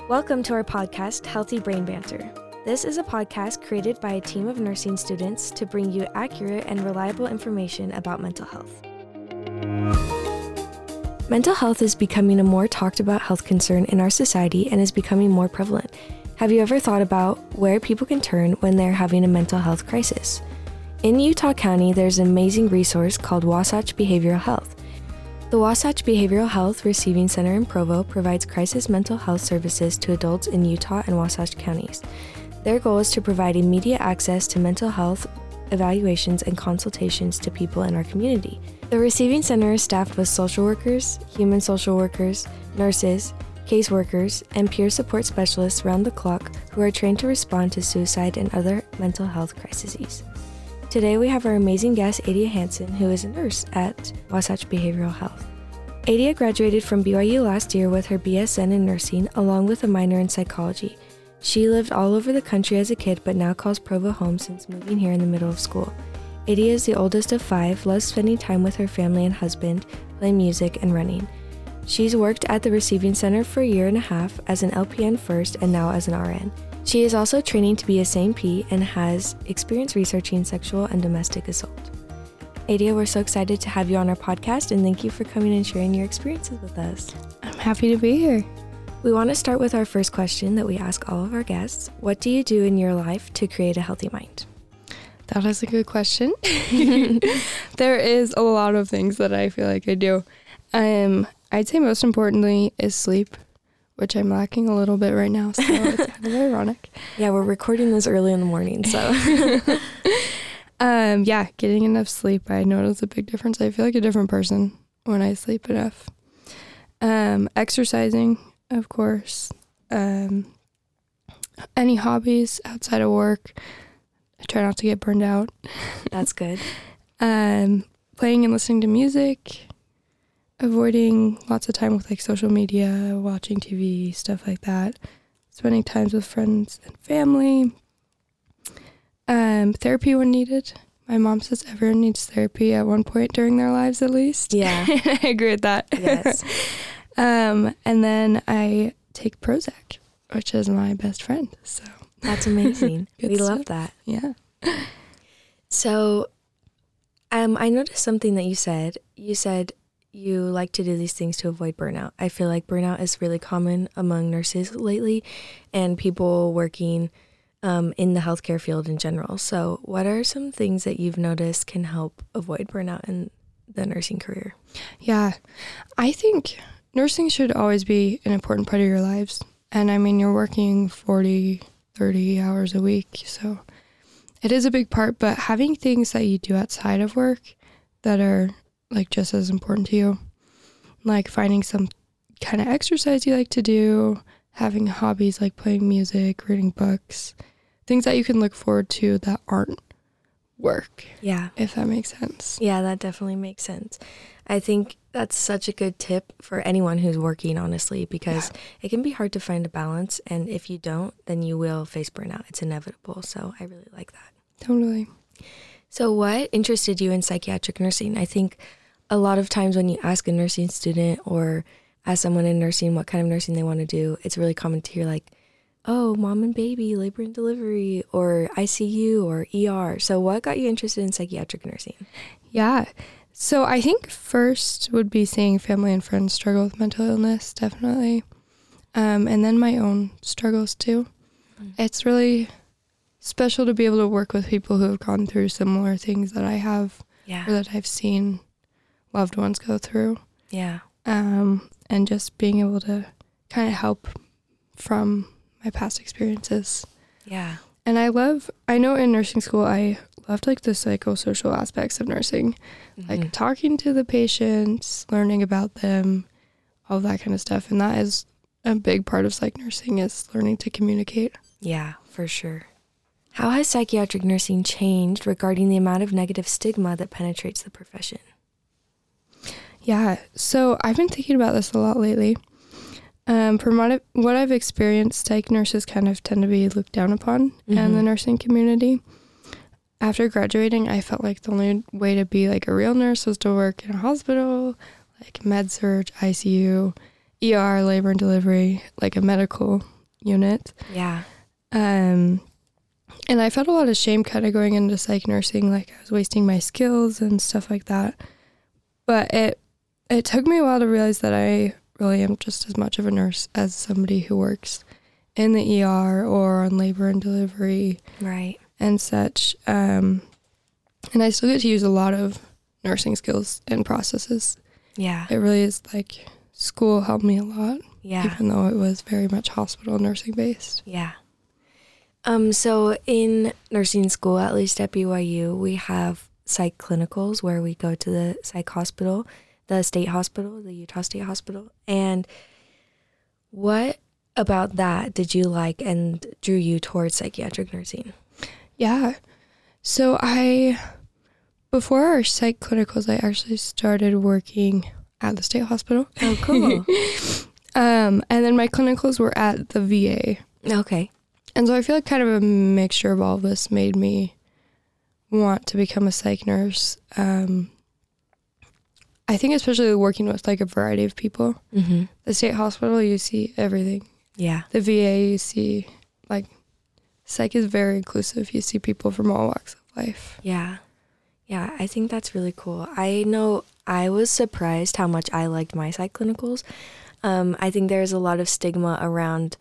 Welcome to our podcast, Healthy Brain Banter. This is a podcast created by a team of nursing students to bring you accurate and reliable information about mental health. Mental health is becoming a more talked about health concern in our society and is becoming more prevalent. Have you ever thought about where people can turn when they're having a mental health crisis? In Utah County, there's an amazing resource called Wasatch Behavioral Health. The Wasatch Behavioral Health Receiving Center in Provo provides crisis mental health services to adults in Utah and Wasatch counties. Their goal is to provide immediate access to mental health evaluations and consultations to people in our community. The Receiving Center is staffed with social workers, human social workers, nurses, caseworkers, and peer support specialists around the clock who are trained to respond to suicide and other mental health crises. Today we have our amazing guest, Adia Hansen, who is a nurse at Wasatch Behavioral Health. Adia graduated from BYU last year with her BSN in nursing, along with a minor in psychology. She lived all over the country as a kid, but now calls Provo home since moving here in the middle of school. Adia is the oldest of 5, loves spending time with her family and husband, playing music and running. She's worked at the Receiving Center for a year and a half as an LPN first and now as an RN. She is also training to be a SAMP and has experience researching sexual and domestic assault. Adia, we're so excited to have you on our podcast, and thank you for coming and sharing your experiences with us. I'm happy to be here. We want to start with our first question that we ask all of our guests. What do you do in your life to create a healthy mind? That is a good question. There is a lot of things that I feel like I do. I'd say most importantly is sleep, which I'm lacking a little bit right now, so it's kind of ironic. Yeah, we're recording this early in the morning, so. Getting enough sleep, I notice a big difference. I feel like a different person when I sleep enough. Exercising, of course. Any hobbies outside of work. I try not to get burned out. That's good. Playing and listening to music. Avoiding lots of time with like social media, watching TV, stuff like that. Spending times with friends and family. Therapy when needed. My mom says everyone needs therapy at one point during their lives at least. Yeah. I agree with that. Yes. And then I take Prozac, which is my best friend. So that's amazing. We stuff. love that. Yeah. So I noticed something that you said. You said you like to do these things to avoid burnout. I feel like burnout is really common among nurses lately and people working in the healthcare field in general. So what are some things that you've noticed can help avoid burnout in the nursing career? Yeah, I think nursing should always be an important part of your lives. And I mean, you're working 40, 30 hours a week. So it is a big part, but having things that you do outside of work that are like just as important to you, like finding some kind of exercise you like to do, having hobbies like playing music, reading books, things that you can look forward to that aren't work. Yeah. If that makes sense. Yeah, that definitely makes sense. I think that's such a good tip for anyone who's working, honestly, because it can be hard to find a balance. And if you don't, then you will face burnout. It's inevitable. So I really like that. Totally. So what interested you in psychiatric nursing? I think a lot of times when you ask a nursing student or ask someone in nursing what kind of nursing they want to do, it's really common to hear like, oh, mom and baby, labor and delivery, or ICU or ER. So what got you interested in psychiatric nursing? Yeah. So I think first would be seeing family and friends struggle with mental illness, definitely. And then my own struggles too. Mm-hmm. It's really special to be able to work with people who have gone through similar things that I have, or that I've seen loved ones go through. Yeah. And just being able to kind of help from my past experiences. Yeah. And I know in nursing school, I loved like the psychosocial aspects of nursing, like talking to the patients, learning about them, all that kind of stuff. And that is a big part of psych nursing, is learning to communicate. Yeah, for sure. How has psychiatric nursing changed regarding the amount of negative stigma that penetrates the profession? Yeah, so I've been thinking about this a lot lately. From what I've experienced, psych nurses kind of tend to be looked down upon in the nursing community. After graduating, I felt like the only way to be like a real nurse was to work in a hospital, like med surg, ICU, ER, labor and delivery, like a medical unit. Yeah. And I felt a lot of shame kind of going into psych nursing, like I was wasting my skills and stuff like that. But it took me a while to realize that I really am just as much of a nurse as somebody who works in the ER or on labor and delivery. Right. And such. And I still get to use a lot of nursing skills and processes. Yeah. It really is like school helped me a lot. Yeah. Even though it was very much hospital nursing based. Yeah. So in nursing school, at least at BYU, we have psych clinicals where we go to the psych hospital, the state hospital, the Utah State Hospital. And what about that did you like and drew you towards psychiatric nursing? Yeah. So before our psych clinicals, I actually started working at the state hospital. Oh, cool. And then my clinicals were at the VA. Okay. And so I feel like kind of a mixture of all of this made me want to become a psych nurse. I think especially working with like a variety of people. Mm-hmm. The state hospital, you see everything. Yeah. The VA, you see like psych is very inclusive. You see people from all walks of life. Yeah. Yeah, I think that's really cool. I know I was surprised how much I liked my psych clinicals. I think there's a lot of stigma around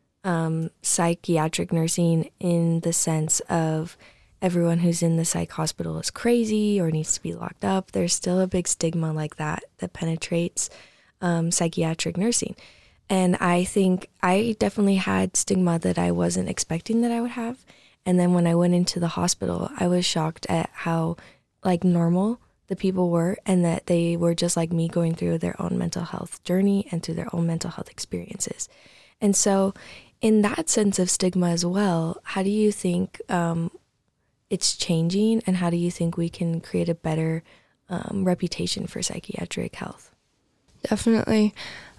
psychiatric nursing in the sense of everyone who's in the psych hospital is crazy or needs to be locked up. There's still a big stigma like that penetrates psychiatric nursing. And I think I definitely had stigma that I wasn't expecting that I would have. And then when I went into the hospital, I was shocked at how like normal the people were and that they were just like me going through their own mental health journey and through their own mental health experiences. And so in that sense of stigma as well, how do you think it's changing and how do you think we can create a better reputation for psychiatric health? Definitely.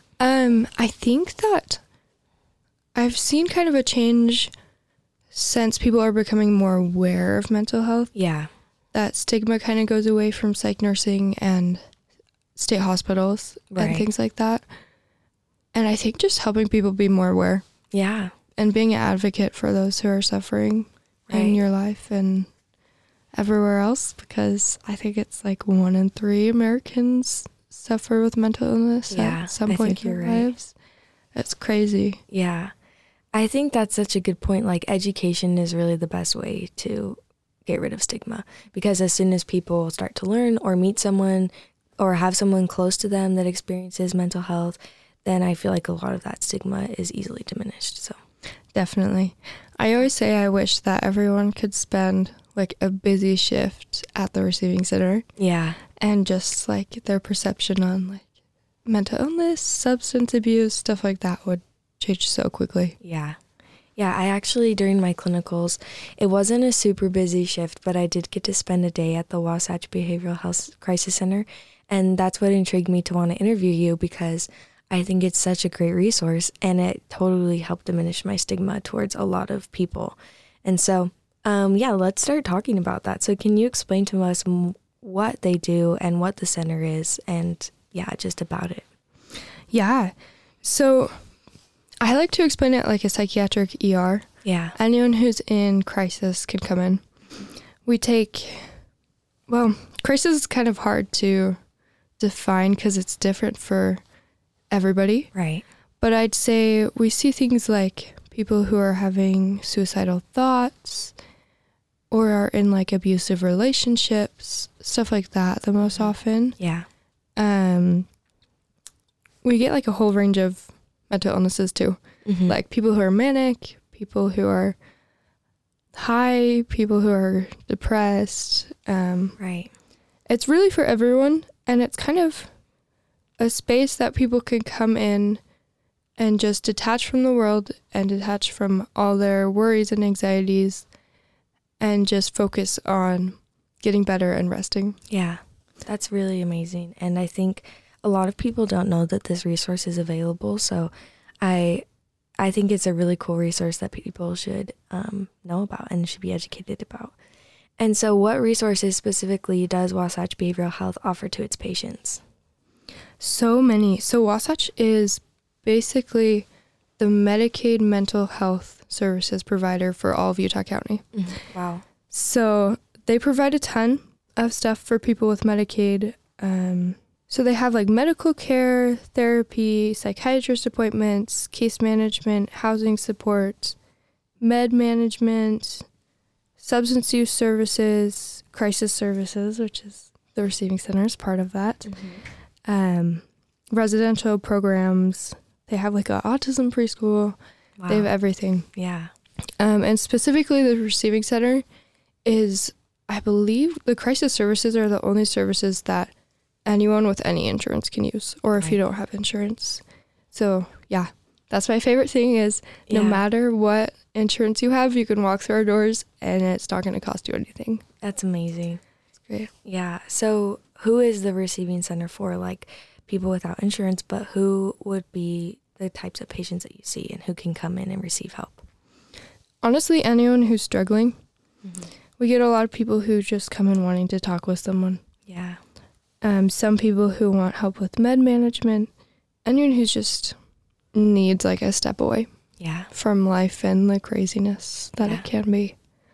I think that I've seen kind of a change since people are becoming more aware of mental health. Yeah. That stigma kind of goes away from psych nursing and state hospitals and things like that. And I think just helping people be more aware. Yeah. And being an advocate for those who are suffering in your life and everywhere else, because I think it's like 1 in 3 Americans suffer with mental illness at some point in their lives. It's crazy. Yeah. I think that's such a good point. Like education is really the best way to get rid of stigma, because as soon as people start to learn or meet someone or have someone close to them that experiences mental health, then I feel like a lot of that stigma is easily diminished. So definitely. I always say I wish that everyone could spend like a busy shift at the receiving center. Yeah. And just like their perception on like mental illness, substance abuse, stuff like that would change so quickly. Yeah. Yeah, I actually, during my clinicals, it wasn't a super busy shift, but I did get to spend a day at the Wasatch Behavioral Health Crisis Center. And that's what intrigued me to want to interview you, because I think it's such a great resource and it totally helped diminish my stigma towards a lot of people. And so, let's start talking about that. So can you explain to us what they do and what the center is and just about it? Yeah. So I like to explain it like a psychiatric ER. Yeah. Anyone who's in crisis can come in. Crisis is kind of hard to define because it's different for everybody. Right. But I'd say we see things like people who are having suicidal thoughts or are in like abusive relationships, stuff like that the most often. Yeah. We get like a whole range of mental illnesses too. Mm-hmm. Like people who are manic, people who are high, people who are depressed. Right. It's really for everyone, and it's kind of a space that people can come in and just detach from the world and detach from all their worries and anxieties and just focus on getting better and resting. Yeah, that's really amazing. And I think a lot of people don't know that this resource is available. So I think it's a really cool resource that people should know about and should be educated about. And so what resources specifically does Wasatch Behavioral Health offer to its patients? So many. So Wasatch is basically the Medicaid mental health services provider for all of Utah County. Mm-hmm. Wow. So they provide a ton of stuff for people with Medicaid. So they have like medical care, therapy, psychiatrist appointments, case management, housing support, med management, substance use services, crisis services, which is the receiving center is part of that. Mm-hmm. Residential programs. They have like an autism preschool. Wow. They have everything. Yeah. And specifically the receiving center is, I believe, the crisis services are the only services that anyone with any insurance can use, or if you don't have insurance. So yeah, that's my favorite thing is no matter what insurance you have, you can walk through our doors and it's not going to cost you anything. That's amazing. It's great. Yeah. So who is the receiving center for? Like people without insurance, but who would be the types of patients that you see and who can come in and receive help? Honestly, anyone who's struggling. Mm-hmm. We get a lot of people who just come in wanting to talk with someone. Yeah. Some people who want help with med management. Anyone who just needs like a step away. Yeah. From life and the craziness that it can be.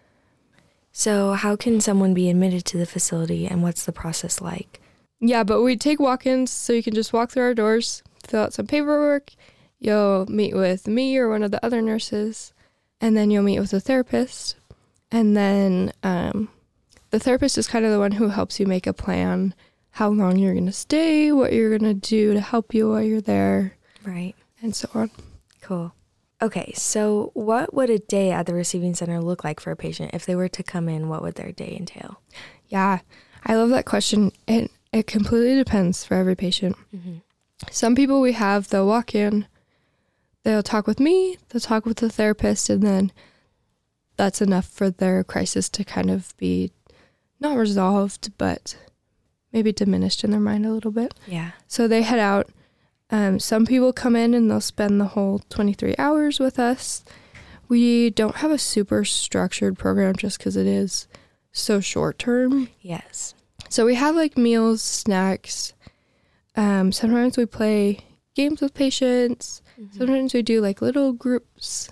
So how can someone be admitted to the facility and what's the process like? Yeah, but we take walk-ins so you can just walk through our doors, fill out some paperwork. You'll meet with me or one of the other nurses, and then you'll meet with a therapist. And then the therapist is kind of the one who helps you make a plan, how long you're going to stay, what you're going to do to help you while you're there. Right. And so on. Cool. Okay, so what would a day at the receiving center look like for a patient? If they were to come in, what would their day entail? Yeah, I love that question. It completely depends for every patient. Mm-hmm. Some people we have, they'll walk in, they'll talk with me, they'll talk with the therapist, and then that's enough for their crisis to kind of be not resolved, but maybe diminished in their mind a little bit. Yeah. So they head out. Some people come in and they'll spend the whole 23 hours with us. We don't have a super structured program just because it is so short term. Yes. So we have like meals, snacks. Sometimes we play games with patients. Mm-hmm. Sometimes we do like little groups.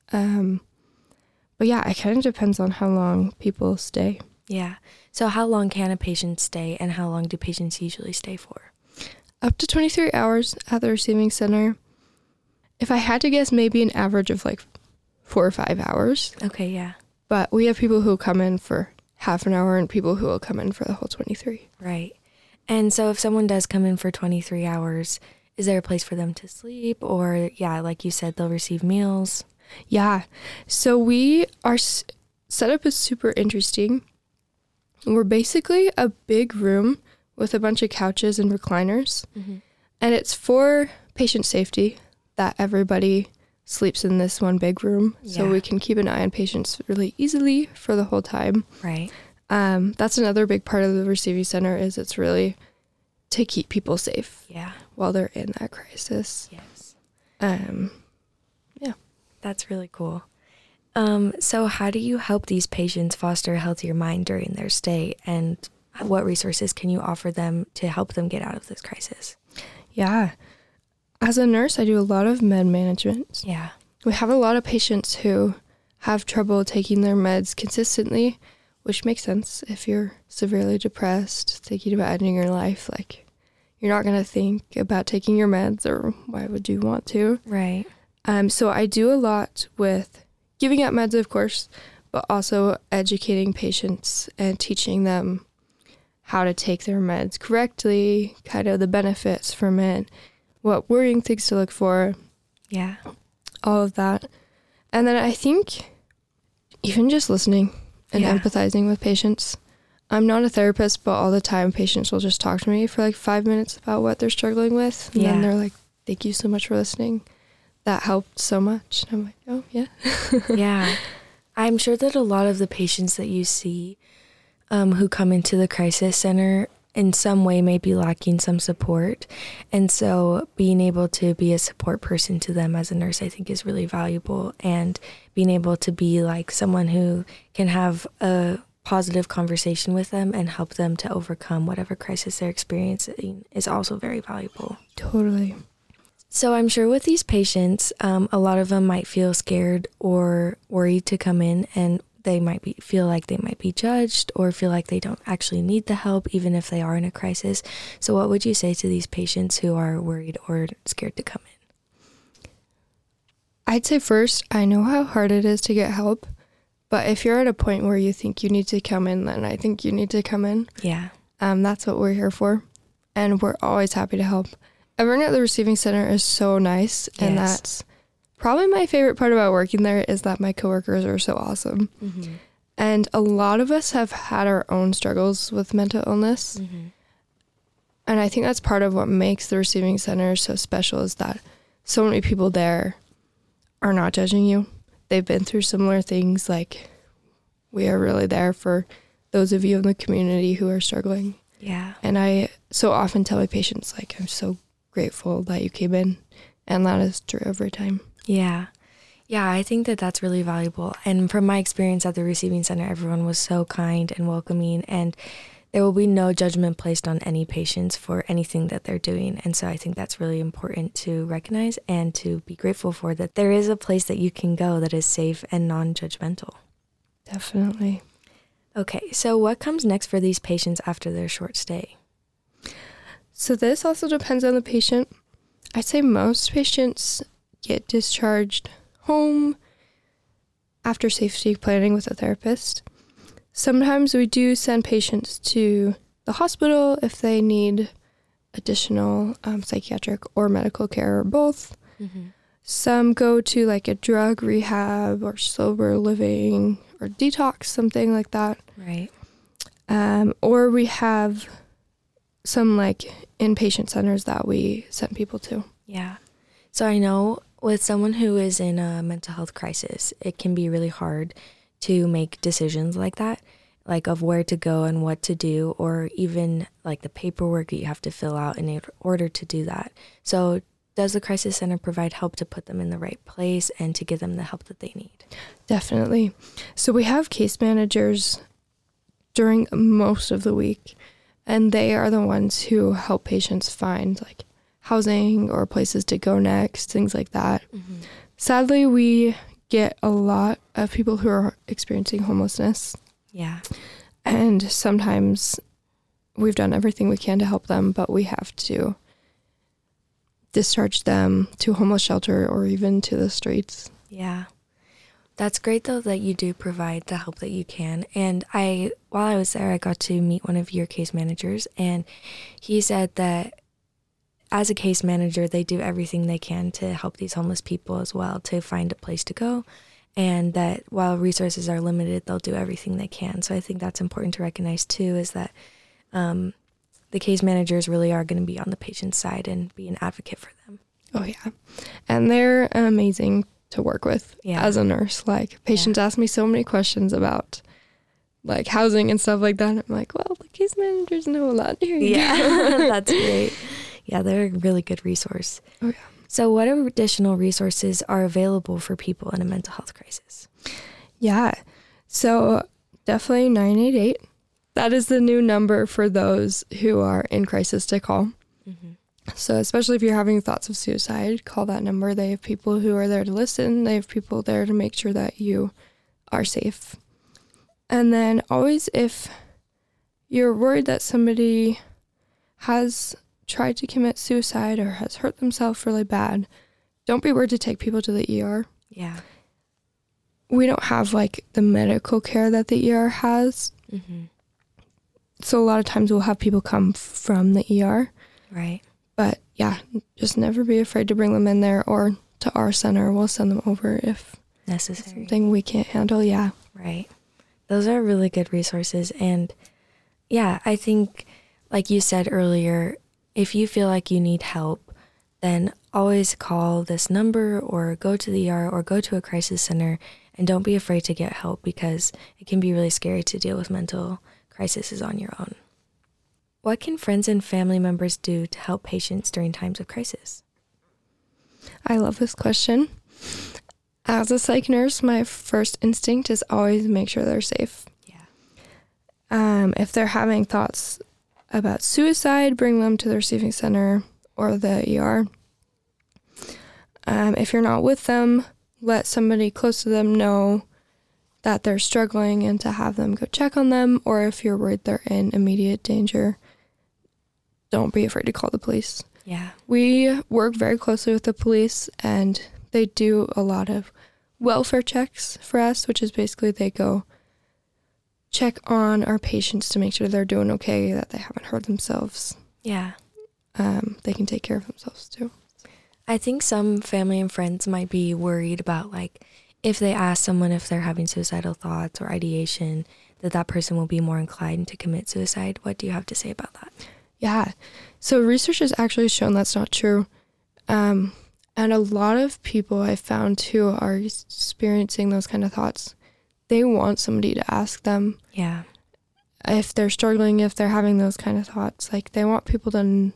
But yeah, it kind of depends on how long people stay. Yeah. So how long can a patient stay and how long do patients usually stay for? Up to 23 hours at the receiving center. If I had to guess, maybe an average of like 4 or 5 hours. Okay, yeah. But we have people who come in for half an hour and people who will come in for the whole 23. Right. And so if someone does come in for 23 hours, is there a place for them to sleep? Or, yeah, like you said, they'll receive meals? Yeah. So our setup is super interesting. We're basically a big room with a bunch of couches and recliners. Mm-hmm. And it's for patient safety that everybody sleeps in this one big room. Yeah. So we can keep an eye on patients really easily for the whole time. Right. That's another big part of the receiving center is it's really to keep people safe. Yeah. While they're in that crisis. Yes. Yeah. That's really cool. So how do you help these patients foster a healthier mind during their stay, and what resources can you offer them to help them get out of this crisis? Yeah. As a nurse, I do a lot of med management. Yeah. We have a lot of patients who have trouble taking their meds consistently, which makes sense if you're severely depressed, thinking about ending your life. Like, you're not going to think about taking your meds, or why would you want to? Right. So I do a lot with giving out meds, of course, but also educating patients and teaching them how to take their meds correctly, kind of the benefits from it, what worrying things to look for. Yeah. All of that. And then I think even just listening and empathizing with patients. I'm not a therapist, but all the time patients will just talk to me for like 5 minutes about what they're struggling with. And then they're like, thank you so much for listening. That helped so much. And I'm like, oh, yeah. Yeah. I'm sure that a lot of the patients that you see who come into the crisis center in some way may be lacking some support. And so being able to be a support person to them as a nurse, I think is really valuable. And being able to be like someone who can have a positive conversation with them and help them to overcome whatever crisis they're experiencing is also very valuable. Totally. So I'm sure with these patients, a lot of them might feel scared or worried to come in, and they might feel like they might be judged or feel like they don't actually need the help, even if they are in a crisis. So what would you say to these patients who are worried or scared to come in? I'd say first, I know how hard it is to get help, but if you're at a point where you think you need to come in, then I think you need to come in. Yeah. That's what we're here for, and we're always happy to help. Everyone at the receiving center is so nice, and that's probably my favorite part about working there is that my coworkers are so awesome. Mm-hmm. And a lot of us have had our own struggles with mental illness, and I think that's part of what makes the receiving center so special is that so many people there are not judging you. They've been through similar things. Like, we are really there for those of you in the community who are struggling. Yeah. And I so often tell my patients, like, I'm so grateful that you came in, and that is true every time. Yeah, I think that that's really valuable. And from my experience at the receiving center, everyone was so kind and welcoming, and there will be no judgment placed on any patients for anything that they're doing. And so I think that's really important to recognize and to be grateful for, that there is a place that you can go that is safe and non-judgmental. Definitely. Okay, so what comes next for these patients after their short stay? So this also depends on the patient. I'd say most patients get discharged home after safety planning with a therapist. Sometimes we do send patients to the hospital if they need additional psychiatric or medical care, or both. Mm-hmm. Some go to like a drug rehab or sober living or detox, something like that. Right. Or we have some like inpatient centers that we send people to. Yeah. So I know with someone who is in a mental health crisis, it can be really hard to make decisions like that, like of where to go and what to do, or even like the paperwork that you have to fill out in order to do that. So does the crisis center provide help to put them in the right place and to give them the help that they need? Definitely. So we have case managers during most of the week, and they are the ones who help patients find like housing or places to go next, things like that. Mm-hmm. Sadly, we get a lot of people who are experiencing homelessness. Yeah. And sometimes we've done everything we can to help them, but we have to discharge them to a homeless shelter or even to the streets. Yeah. That's great, though, that you do provide the help that you can. And while I was there, I got to meet one of your case managers, and he said that as a case manager, they do everything they can to help these homeless people as well, to find a place to go, and that while resources are limited, they'll do everything they can. So I think that's important to recognize, too, is that the case managers really are going to be on the patient's side and be an advocate for them. Oh, yeah. And they're amazing to work with as a nurse. Like, patients ask me so many questions about like housing and stuff like that. And I'm like, well, the case managers know a lot here. Yeah, that's great. Yeah, they're a really good resource. Oh, yeah. So what additional resources are available for people in a mental health crisis? Yeah, so definitely 988. That is the new number for those who are in crisis to call. Mm-hmm. So especially if you're having thoughts of suicide, call that number. They have people who are there to listen. They have people there to make sure that you are safe. And then always, if you're worried that somebody has tried to commit suicide or has hurt themselves really bad, don't be worried to take people to the ER. Yeah. We don't have like the medical care that the ER has. Mm-hmm. So a lot of times we'll have people come from the ER. Right. But yeah, just never be afraid to bring them in there or to our center. We'll send them over if necessary. Something we can't handle. Yeah. Right. Those are really good resources. And yeah, I think like you said earlier, if you feel like you need help, then always call this number or go to the ER or go to a crisis center, and don't be afraid to get help, because it can be really scary to deal with mental crises on your own. What can friends and family members do to help patients during times of crisis? I love this question. As a psych nurse, my first instinct is always make sure they're safe. Yeah. If they're having thoughts about suicide, bring them to the receiving center or the ER. If you're not with them, let somebody close to them know that they're struggling and to have them go check on them. Or if you're worried they're in immediate danger, don't be afraid to call the police. Yeah. We work very closely with the police, and they do a lot of welfare checks for us, which is basically they go check on our patients to make sure they're doing okay, that they haven't hurt themselves. Yeah. They can take care of themselves too. I think some family and friends might be worried about, like, if they ask someone if they're having suicidal thoughts or ideation, that person will be more inclined to commit suicide. What do you have to say about that? Yeah. So research has actually shown that's not true. And a lot of people I've found who are experiencing those kind of thoughts, they want somebody to ask them. Yeah. If they're struggling, if they're having those kind of thoughts, like they want people to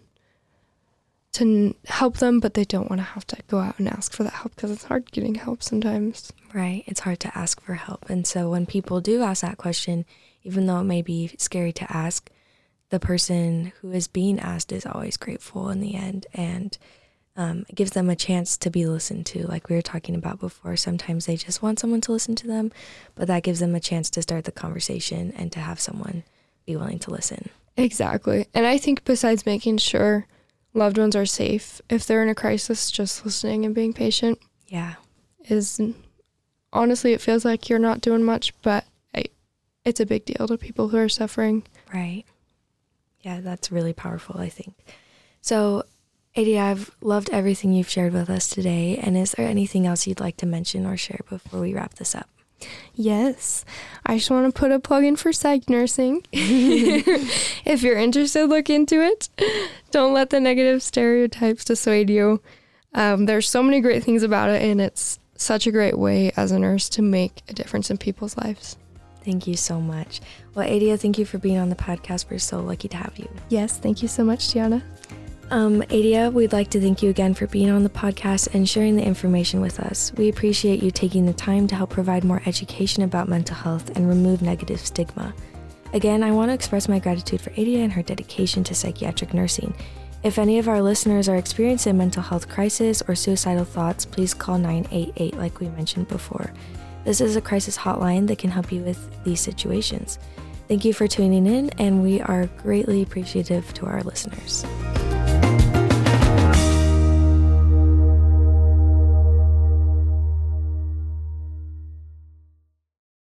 help them, but they don't want to have to go out and ask for that help because it's hard getting help sometimes. Right. It's hard to ask for help. And so when people do ask that question, even though it may be scary to ask, the person who is being asked is always grateful in the end, and it gives them a chance to be listened to. Like we were talking about before, sometimes they just want someone to listen to them, but that gives them a chance to start the conversation and to have someone be willing to listen. Exactly. And I think besides making sure loved ones are safe, if they're in a crisis, just listening and being patient. Yeah. Is honestly, it feels like you're not doing much, but it's a big deal to people who are suffering. Right. Yeah, that's really powerful, I think. So, Adia, I've loved everything you've shared with us today. And is there anything else you'd like to mention or share before we wrap this up? Yes. I just want to put a plug in for psych nursing. If you're interested, look into it. Don't let the negative stereotypes dissuade you. There's so many great things about it, and it's such a great way as a nurse to make a difference in people's lives. Thank you so much. Well, Adia, thank you for being on the podcast. We're so lucky to have you. Yes, thank you so much, Tiana. Adia, we'd like to thank you again for being on the podcast and sharing the information with us. We appreciate you taking the time to help provide more education about mental health and remove negative stigma. Again, I want to express my gratitude for Adia and her dedication to psychiatric nursing. If any of our listeners are experiencing a mental health crisis or suicidal thoughts, please call 988 like we mentioned before. This is a crisis hotline that can help you with these situations. Thank you for tuning in, and we are greatly appreciative to our listeners.